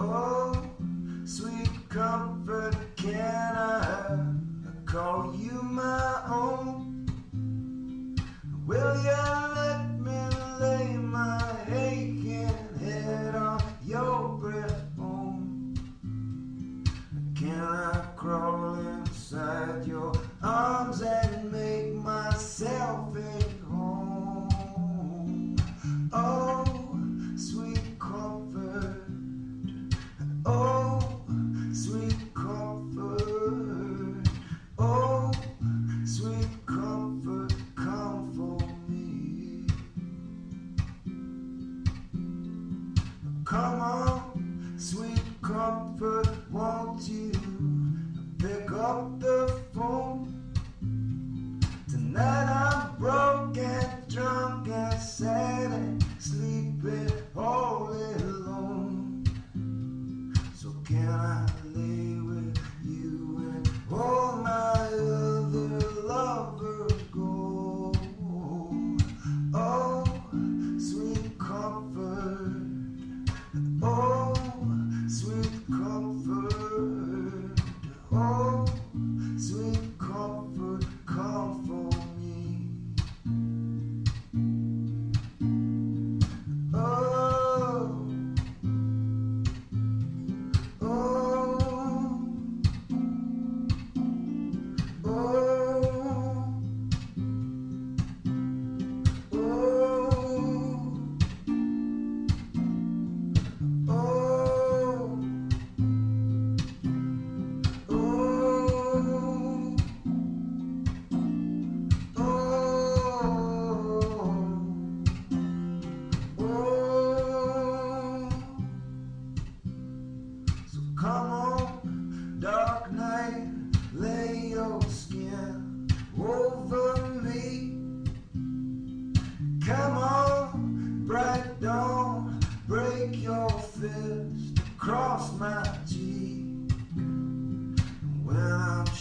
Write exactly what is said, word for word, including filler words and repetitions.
Oh, sweet comfort, can I call you my own? Will you let me lay my aching head on your breastbone? Can I crawl inside your arms and make myself at home? Oh, sweet comfort. Oh, sweet comfort. Oh, sweet comfort, come for me. Come on, sweet comfort, won't you pick up the phone? Tonight I'm broke and drunk and sad and sleeping all alone. So can I lay with you and all my other lovers go? Oh, sweet comfort. Oh, sweet comfort. Oh, sweet comfort, come for me. Oh, oh, oh, oh, come on, dark night, lay your skin over me. Come on, bright dawn, break your fist across my cheek. When I'm